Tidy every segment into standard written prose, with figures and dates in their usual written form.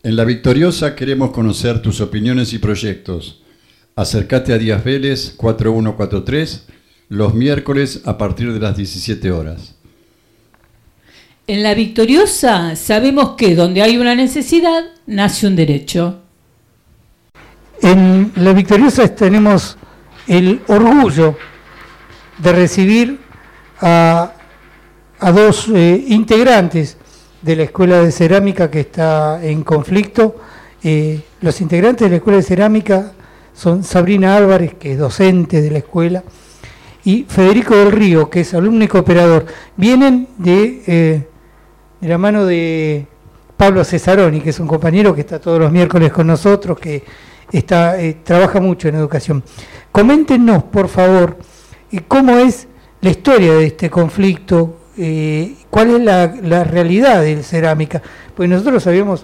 En La Victoriosa queremos conocer tus opiniones y proyectos. Acércate a Díaz Vélez 4143 los miércoles a partir de las 17 horas. En La Victoriosa sabemos que donde hay una necesidad, nace un derecho. En La Victoriosa tenemos el orgullo de recibir a dos integrantes de la Escuela de Cerámica que está en conflicto. Los integrantes de la Escuela de Cerámica son Sabrina Álvarez, que es docente de la escuela, y Federico del Río, que es alumno y cooperador. Vienen de la mano de Pablo Cesaroni, que es un compañero que está todos los miércoles con nosotros, que trabaja mucho en educación. Coméntenos, por favor, cómo es la historia de este conflicto, cuál es la realidad del cerámica, porque nosotros sabemos,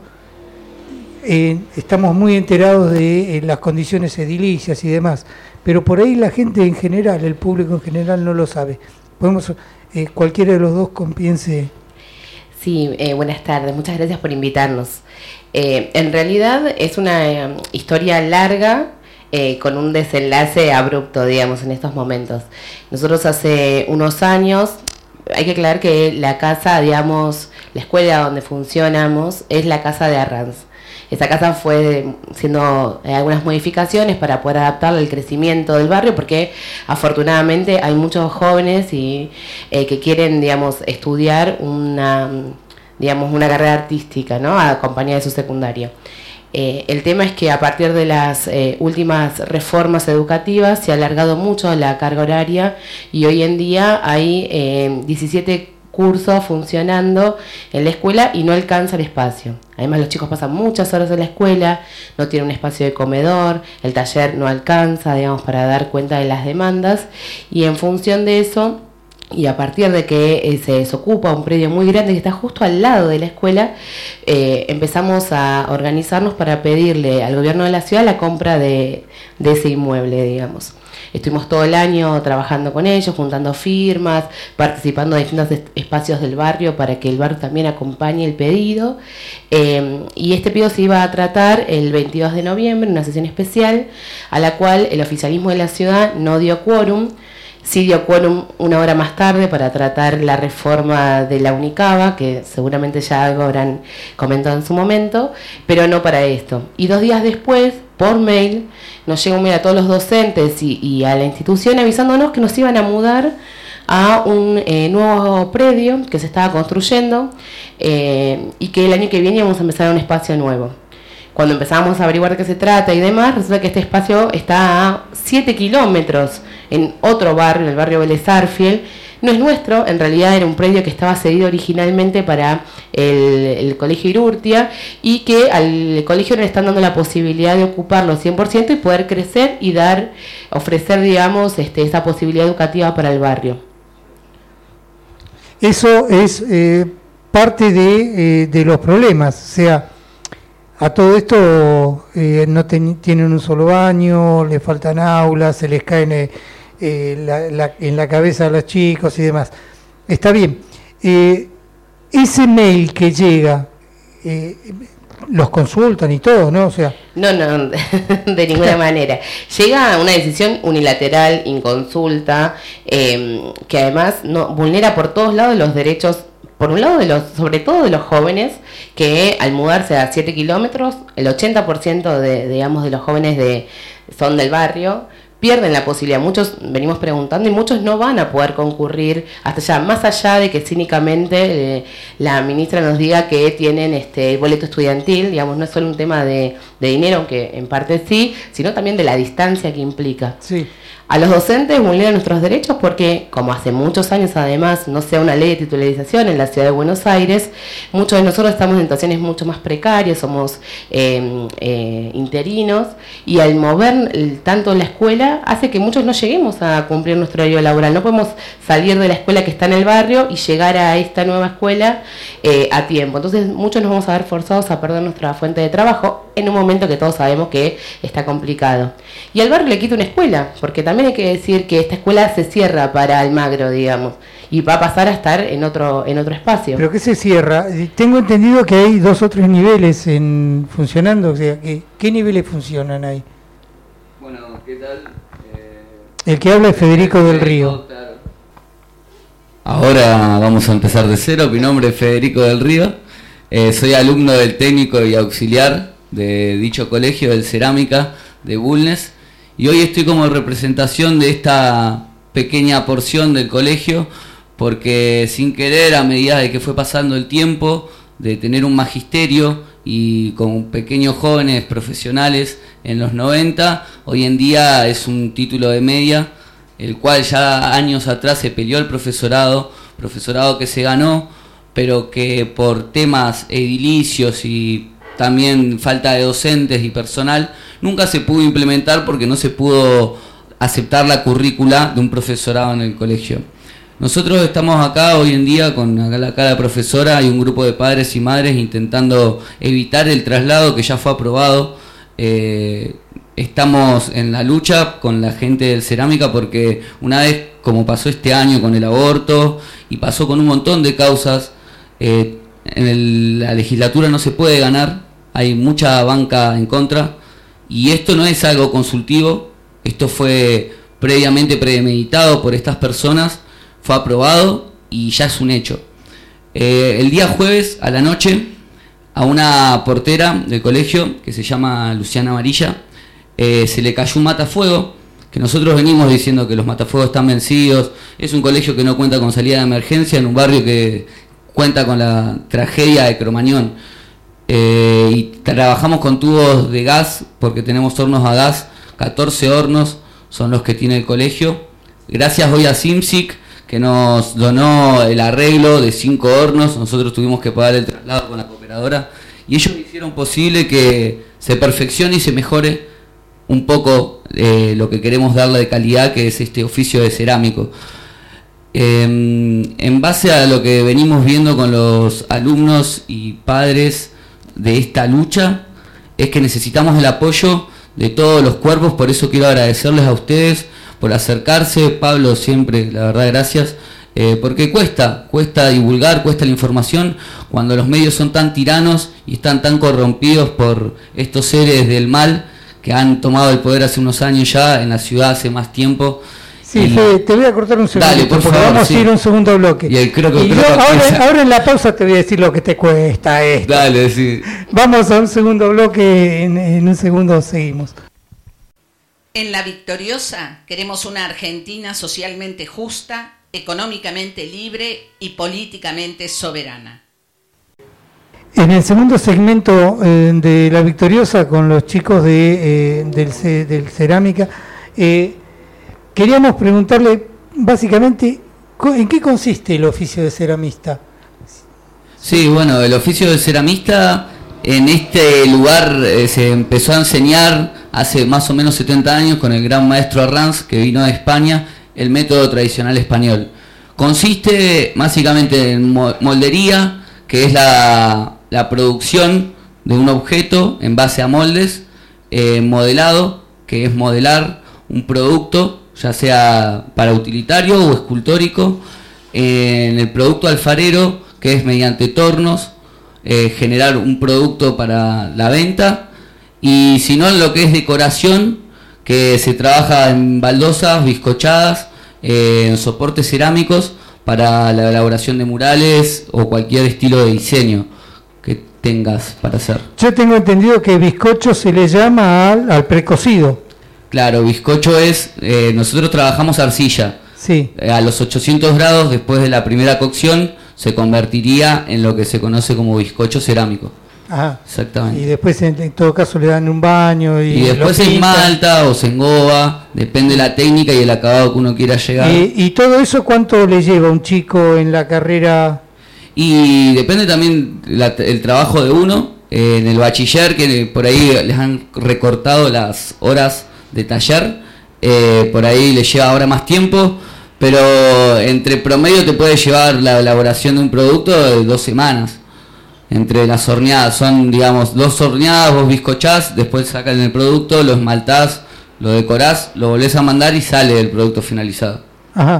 estamos muy enterados de las condiciones edilicias y demás, pero por ahí la gente en general, el público en general no lo sabe. Podemos, cualquiera de los dos piense. Sí, buenas tardes, muchas gracias por invitarnos. En realidad es una historia larga, con un desenlace abrupto, digamos, en estos momentos. Nosotros hace unos años, hay que aclarar que la casa, digamos, la escuela donde funcionamos es la casa de Arranz. Esa casa fue haciendo algunas modificaciones para poder adaptarla al crecimiento del barrio, porque afortunadamente hay muchos jóvenes que quieren, digamos, estudiar una carrera artística, ¿no?, acompañada de su secundario. El tema es que a partir de las últimas reformas educativas se ha alargado mucho la carga horaria y hoy en día hay 17 cursos funcionando en la escuela y no alcanza el espacio. Además, los chicos pasan muchas horas en la escuela, no tienen un espacio de comedor, el taller no alcanza, digamos, para dar cuenta de las demandas, y en función de eso, y a partir de que se desocupa un predio muy grande que está justo al lado de la escuela, empezamos a organizarnos para pedirle al gobierno de la ciudad la compra de ese inmueble, digamos. Estuvimos todo el año trabajando con ellos, juntando firmas, participando de distintos espacios del barrio para que el barrio también acompañe el pedido. Y este pedido se iba a tratar el 22 de noviembre en una sesión especial, a la cual el oficialismo de la ciudad no dio quórum. Sí dio quórum una hora más tarde para tratar la reforma de la Unicaba, que seguramente ya algo habrán comentado en su momento, pero no para esto. Y 2 días después, por mail, nos llegó un mail a todos los docentes y a la institución avisándonos que nos iban a mudar a un nuevo predio que se estaba construyendo y que el año que viene íbamos a empezar un espacio nuevo. Cuando empezamos a averiguar de qué se trata y demás, resulta que este espacio está a 7 kilómetros en otro barrio, el barrio Vélez Arfiel. No es nuestro, en realidad era un predio que estaba cedido originalmente para el Colegio Irurtia y que al colegio le están dando la posibilidad de ocuparlo 100% y poder crecer y ofrecer, digamos, esa posibilidad educativa para el barrio. Eso es parte de los problemas, o sea, a todo esto no tienen un solo baño, le faltan aulas, se les caen en la cabeza a los chicos y demás. Está bien. Ese mail que llega, los consultan y todo, ¿no? O sea, no, de ninguna manera. Llega una decisión unilateral, inconsulta, que además vulnera por todos lados los derechos. Por un lado, sobre todo de los jóvenes, que al mudarse a 7 kilómetros, el 80% de los jóvenes son del barrio, pierden la posibilidad. Muchos venimos preguntando y muchos no van a poder concurrir hasta allá, más allá de que cínicamente la ministra nos diga que tienen el boleto estudiantil, digamos, no es solo un tema de dinero, aunque en parte sí, sino también de la distancia que implica. Sí. A los docentes vulneran nuestros derechos porque, como hace muchos años además no sea una ley de titularización en la ciudad de Buenos Aires, muchos de nosotros estamos en situaciones mucho más precarias, somos interinos, y al mover tanto la escuela hace que muchos no lleguemos a cumplir nuestro horario laboral. No podemos salir de la escuela que está en el barrio y llegar a esta nueva escuela a tiempo. Entonces muchos nos vamos a ver forzados a perder nuestra fuente de trabajo en un momento que todos sabemos que está complicado. Y al barrio le quita una escuela, porque también hay que decir que esta escuela se cierra para Almagro, digamos, y va a pasar a estar en otro espacio. ¿Pero qué se cierra? Tengo entendido que hay 2 o 3 niveles funcionando, o sea, ¿qué niveles funcionan ahí? Bueno, ¿qué tal? El que habla es Federico del Río. Claro. Ahora vamos a empezar de cero. Mi nombre es Federico del Río. Soy alumno del técnico y auxiliar de dicho colegio, del Cerámica de Bulnes. Y hoy estoy como representación de esta pequeña porción del colegio, porque sin querer, a medida de que fue pasando el tiempo, de tener un magisterio y con pequeños jóvenes profesionales en los 90, hoy en día es un título de media, el cual ya años atrás se peleó el profesorado que se ganó, pero que por temas edilicios y también falta de docentes y personal, nunca se pudo implementar porque no se pudo aceptar la currícula de un profesorado en el colegio. Nosotros estamos acá hoy en día con acá la profesora y un grupo de padres y madres intentando evitar el traslado que ya fue aprobado. Estamos en la lucha con la gente del Cerámica porque una vez, como pasó este año con el aborto y pasó con un montón de causas, la legislatura no se puede ganar, hay mucha banca en contra y esto no es algo consultivo, esto fue previamente premeditado por estas personas, fue aprobado y ya es un hecho. El día jueves a la noche a una portera del colegio que se llama Luciana Amarilla se le cayó un matafuego, que nosotros venimos diciendo que los matafuegos están vencidos, es un colegio que no cuenta con salida de emergencia en un barrio que cuenta con la tragedia de Cromañón. Y trabajamos con tubos de gas porque tenemos hornos a gas, 14 hornos son los que tiene el colegio. Gracias hoy a Simsic que nos donó el arreglo de 5 hornos, nosotros tuvimos que pagar el traslado con la cooperadora y ellos hicieron posible que se perfeccione y se mejore un poco lo que queremos darle de calidad, que es este oficio de cerámico. En base a lo que venimos viendo con los alumnos y padres de esta lucha, es que necesitamos el apoyo de todos los cuerpos, por eso quiero agradecerles a ustedes por acercarse. Pablo, siempre, la verdad, gracias, porque cuesta divulgar, cuesta la información, cuando los medios son tan tiranos y están tan corrompidos por estos seres del mal que han tomado el poder hace unos años ya, en la ciudad hace más tiempo. Sí, Fede, te voy a cortar un segundo, por porque favor, vamos a ir a un segundo bloque. Ahora en la pausa te voy a decir lo que te cuesta esto. Dale, sí. Vamos a un segundo bloque, en un segundo seguimos. En La Victoriosa queremos una Argentina socialmente justa, económicamente libre y políticamente soberana. En el segundo segmento de La Victoriosa con los chicos del Cerámica, queríamos preguntarle básicamente ¿en qué consiste el oficio de ceramista? Sí, bueno, el oficio de ceramista en este lugar se empezó a enseñar hace más o menos 70 años con el gran maestro Arranz, que vino de España, el método tradicional español. Consiste básicamente en moldería, que es la producción de un objeto en base a moldes, modelado, que es modelar un producto, ya sea para utilitario o escultórico, en el producto alfarero, que es mediante tornos, generar un producto para la venta, y si no, en lo que es decoración, que se trabaja en baldosas, bizcochadas, en soportes cerámicos para la elaboración de murales o cualquier estilo de diseño que tengas para hacer. Yo tengo entendido que bizcocho se le llama al precocido. Claro, bizcocho es, nosotros trabajamos arcilla. Sí. A los 800 grados, después de la primera cocción, se convertiría en lo que se conoce como bizcocho cerámico. Ajá. Exactamente. Y después en todo caso le dan un baño y después se enmalta o se engoba, depende de la técnica y el acabado que uno quiera llegar. ¿Y todo eso cuánto le lleva a un chico en la carrera? Y depende también el trabajo de uno. En el bachiller, que por ahí les han recortado las horas de taller, por ahí les lleva ahora más tiempo, pero entre promedio te puede llevar la elaboración de un producto de 2 semanas. Entre las horneadas, son digamos 2 horneadas, vos bizcochás, después sacan el producto, lo esmaltás, lo decorás, lo volvés a mandar y sale el producto finalizado. Ajá.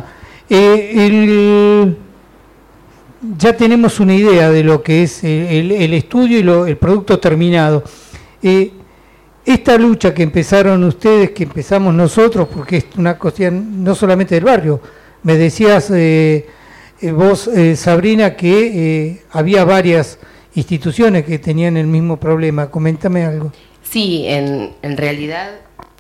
Ya tenemos una idea de lo que es el estudio y el producto terminado. Esta lucha que empezaron ustedes, que empezamos nosotros, porque es una cuestión no solamente del barrio. Me decías vos, Sabrina, que había varias instituciones que tenían el mismo problema. Coméntame algo. Sí, en realidad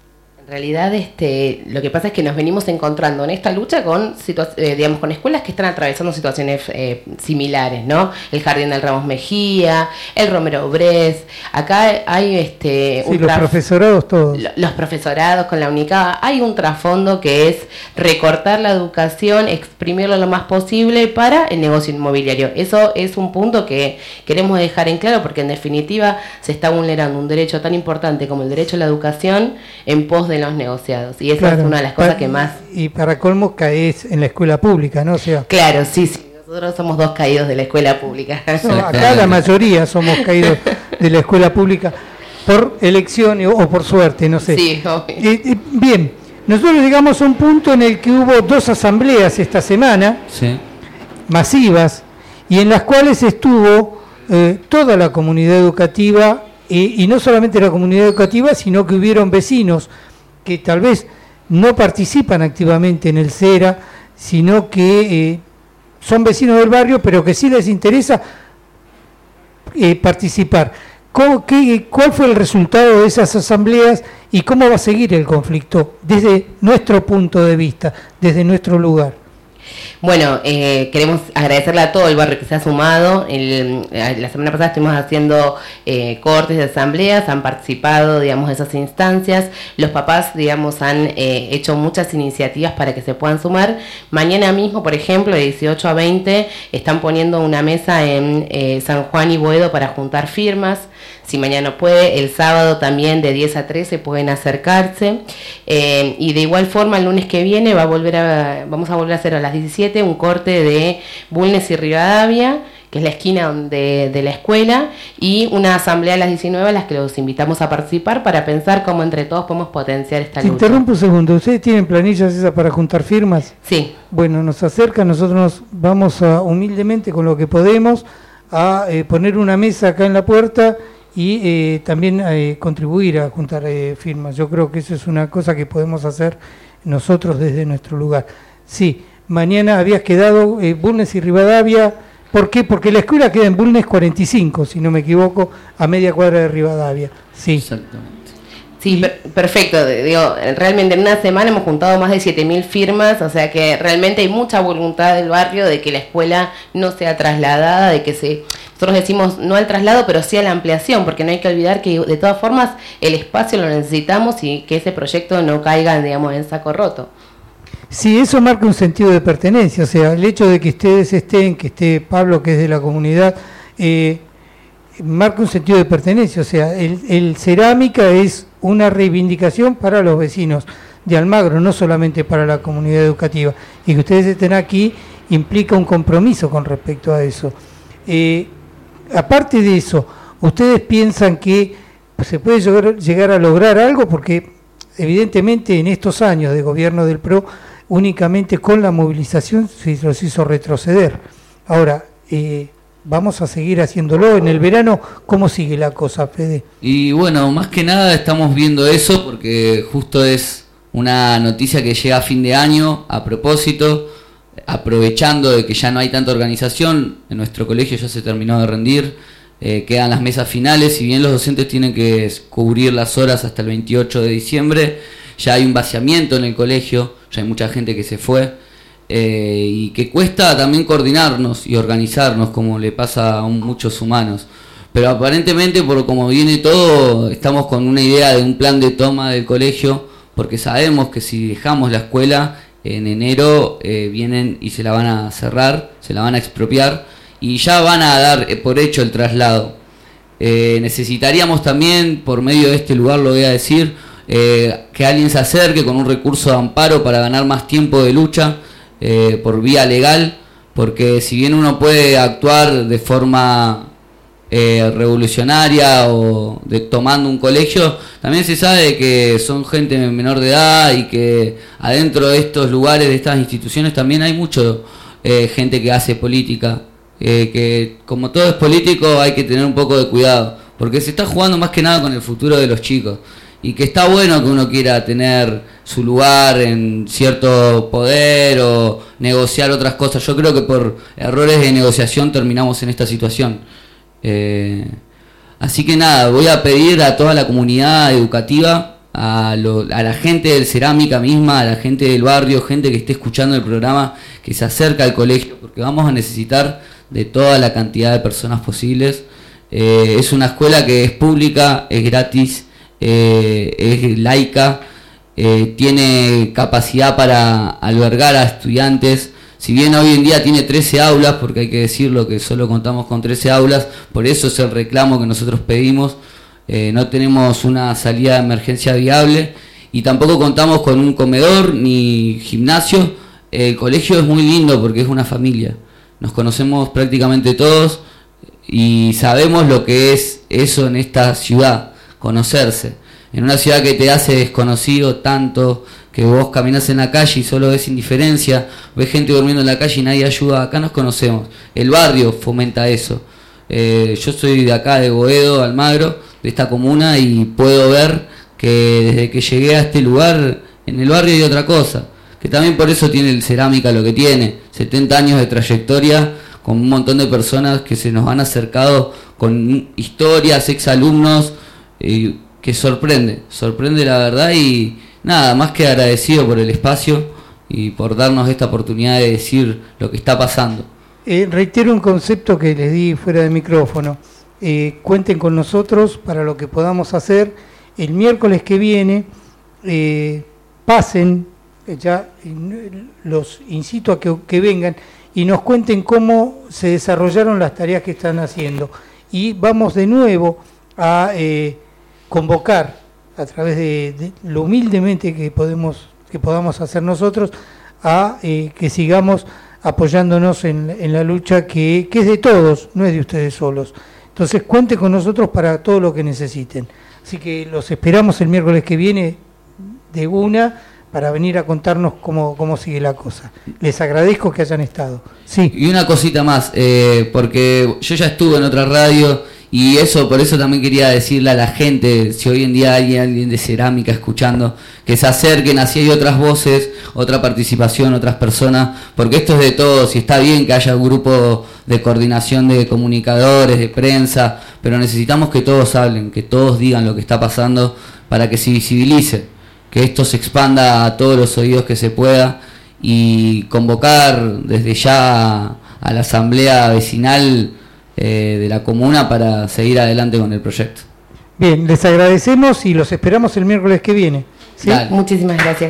lo que pasa es que nos venimos encontrando en esta lucha con con escuelas que están atravesando situaciones similares, ¿no? El Jardín del Ramos Mejía, el Romero Brés. Acá hay los profesorados todos. Los profesorados con la UNICABA. Hay un trasfondo que es recortar la educación, exprimirlo lo más posible para el negocio inmobiliario. Eso es un punto que queremos dejar en claro, porque en definitiva se está vulnerando un derecho tan importante como el derecho a la educación en pos de los negociados, y esa es una de las cosas que más... Y para colmo caes en la escuela pública, ¿no? O sea, claro, sí, nosotros somos 2 caídos de la escuela pública. No, acá la mayoría somos caídos de la escuela pública por elección o por suerte, no sé. Sí, bien, nosotros llegamos a un punto en el que hubo 2 asambleas esta semana, sí, masivas, y en las cuales estuvo toda la comunidad educativa, y no solamente la comunidad educativa, sino que hubieron vecinos que tal vez no participan activamente en el CERA, sino que son vecinos del barrio, pero que sí les interesa participar. ¿Cuál fue el resultado de esas asambleas y cómo va a seguir el conflicto desde nuestro punto de vista, desde nuestro lugar? Bueno, queremos agradecerle a todo el barrio que se ha sumado. La semana pasada estuvimos haciendo cortes de asambleas, han participado, digamos, de esas instancias. Los papás, digamos, han hecho muchas iniciativas para que se puedan sumar. Mañana mismo, por ejemplo, de 18 a 20, están poniendo una mesa en San Juan y Boedo para juntar firmas. Si mañana no puede, el sábado también de 10 a 13 pueden acercarse. Y de igual forma, el lunes que viene vamos a volver a hacer a las 17 un corte de Bulnes y Rivadavia, que es la esquina de la escuela, y una asamblea a las 19 a las que los invitamos a participar para pensar cómo entre todos podemos potenciar esta lucha. Interrumpo un segundo. ¿Ustedes tienen planillas esas para juntar firmas? Sí. Bueno, nos acercan, nosotros nos vamos humildemente con lo que podemos a poner una mesa acá en la puerta y también contribuir a juntar firmas. Yo creo que eso es una cosa que podemos hacer nosotros desde nuestro lugar. Sí, mañana habías quedado Bulnes y Rivadavia. ¿Por qué? Porque la escuela queda en Bulnes 45, si no me equivoco, a media cuadra de Rivadavia. Sí. Exactamente. Sí, perfecto. Digo, realmente en una semana hemos juntado más de 7.000 firmas, o sea que realmente hay mucha voluntad del barrio de que la escuela no sea trasladada, nosotros decimos no al traslado, pero sí a la ampliación, porque no hay que olvidar que de todas formas el espacio lo necesitamos y que ese proyecto no caiga, digamos, en saco roto. Sí, eso marca un sentido de pertenencia, o sea, el hecho de que ustedes estén, que esté Pablo, que es de la comunidad, marca un sentido de pertenencia, o sea, el cerámica es una reivindicación para los vecinos de Almagro, no solamente para la comunidad educativa, y que ustedes estén aquí implica un compromiso con respecto a eso. Aparte de eso, ¿ustedes piensan que se puede llegar a lograr algo? Porque evidentemente en estos años de gobierno del PRO, únicamente con la movilización se los hizo retroceder. Ahora, vamos a seguir haciéndolo. En el verano, ¿cómo sigue la cosa, Fede? Y bueno, más que nada estamos viendo eso porque justo es una noticia que llega a fin de año, a propósito, aprovechando de que ya no hay tanta organización. En nuestro colegio ya se terminó de rendir, quedan las mesas finales, si bien los docentes tienen que cubrir las horas hasta el 28 de diciembre, ya hay un vaciamiento en el colegio, ya hay mucha gente que se fue, y que cuesta también coordinarnos y organizarnos como le pasa a muchos humanos. Pero aparentemente, por como viene todo, estamos con una idea de un plan de toma del colegio, porque sabemos que si dejamos la escuela en enero vienen y se la van a cerrar, se la van a expropiar y ya van a dar por hecho el traslado. Necesitaríamos también, por medio de este lugar lo voy a decir, que alguien se acerque con un recurso de amparo para ganar más tiempo de lucha por vía legal, porque si bien uno puede actuar de forma revolucionaria o de tomando un colegio, también se sabe que son gente menor de edad y que adentro de estos lugares, de estas instituciones, también hay mucho gente que hace política, que como todo es político hay que tener un poco de cuidado, porque se está jugando más que nada con el futuro de los chicos, y que está bueno que uno quiera tener su lugar en cierto poder o negociar otras cosas. Yo creo que por errores de negociación terminamos en esta situación. Así que nada, voy a pedir a toda la comunidad educativa, a la gente del Cerámica misma, a la gente del barrio, gente que esté escuchando el programa, que se acerque al colegio, porque vamos a necesitar de toda la cantidad de personas posibles. Es una escuela que es pública, es gratis, es laica, tiene capacidad para albergar a estudiantes. Si bien hoy en día tiene 13 aulas, porque hay que decirlo que solo contamos con 13 aulas, por eso es el reclamo que nosotros pedimos. No tenemos una salida de emergencia viable y tampoco contamos con un comedor ni gimnasio. El colegio es muy lindo porque es una familia. Nos conocemos prácticamente todos y sabemos lo que es eso en esta ciudad, conocerse. En una ciudad que te hace desconocido tanto, que vos caminás en la calle y solo ves indiferencia, ves gente durmiendo en la calle y nadie ayuda. Acá nos conocemos, el barrio fomenta eso. Yo soy de acá, de Boedo, Almagro, de esta comuna, y puedo ver que desde que llegué a este lugar, en el barrio hay otra cosa, que también por eso tiene el Cerámica lo que tiene, 70 años de trayectoria, con un montón de personas que se nos han acercado con historias, exalumnos, que sorprende la verdad. Y nada, más que agradecido por el espacio y por darnos esta oportunidad de decir lo que está pasando. Reitero un concepto que les di fuera de micrófono. Cuenten con nosotros para lo que podamos hacer. El miércoles que viene, pasen, ya los incito a que vengan y nos cuenten cómo se desarrollaron las tareas que están haciendo. Y vamos de nuevo a convocar, a través de lo humildemente que podamos hacer nosotros, a que sigamos apoyándonos en la lucha que es de todos, no es de ustedes solos. Entonces cuenten con nosotros para todo lo que necesiten. Así que los esperamos el miércoles que viene de 1 para venir a contarnos cómo sigue la cosa. Les agradezco que hayan estado. Sí. Y una cosita más, porque yo ya estuve en otra radio y por eso también quería decirle a la gente, si hoy en día hay alguien de Cerámica escuchando, que se acerquen, así hay otras voces, otra participación, otras personas, porque esto es de todos y está bien que haya un grupo de coordinación de comunicadores, de prensa, pero necesitamos que todos hablen, que todos digan lo que está pasando para que se visibilice, que esto se expanda a todos los oídos que se pueda, y convocar desde ya a la asamblea vecinal de la comuna para seguir adelante con el proyecto. Bien, les agradecemos y los esperamos el miércoles que viene. ¿Sí? Muchísimas gracias.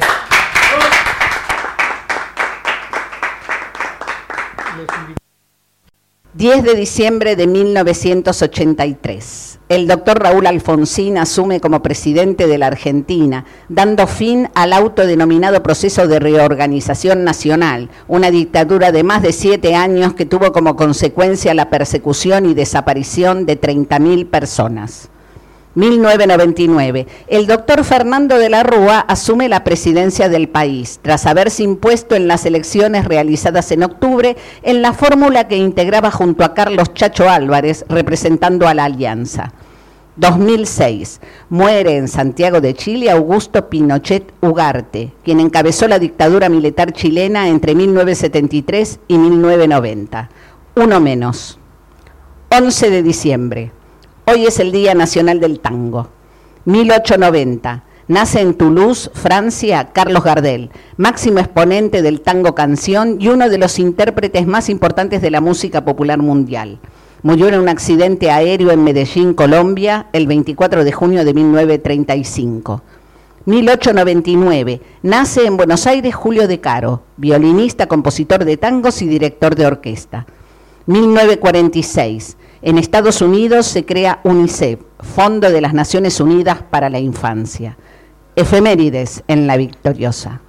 10 de diciembre de 1983. El doctor Raúl Alfonsín asume como presidente de la Argentina, dando fin al autodenominado proceso de reorganización nacional, una dictadura de más de 7 años que tuvo como consecuencia la persecución y desaparición de 30.000 personas. 1999. El doctor Fernando de la Rúa asume la presidencia del país, tras haberse impuesto en las elecciones realizadas en octubre en la fórmula que integraba junto a Carlos Chacho Álvarez, representando a la Alianza. 2006. Muere en Santiago de Chile Augusto Pinochet Ugarte, quien encabezó la dictadura militar chilena entre 1973 y 1990. Uno menos. 11 de diciembre. Hoy es el Día Nacional del Tango. 1890. Nace en Toulouse, Francia, Carlos Gardel, máximo exponente del tango canción y uno de los intérpretes más importantes de la música popular mundial. Murió en un accidente aéreo en Medellín, Colombia, el 24 de junio de 1935. 1899. Nace en Buenos Aires Julio De Caro, violinista, compositor de tangos y director de orquesta. 1946. En Estados Unidos se crea UNICEF, Fondo de las Naciones Unidas para la Infancia. Efemérides en La Victoriosa.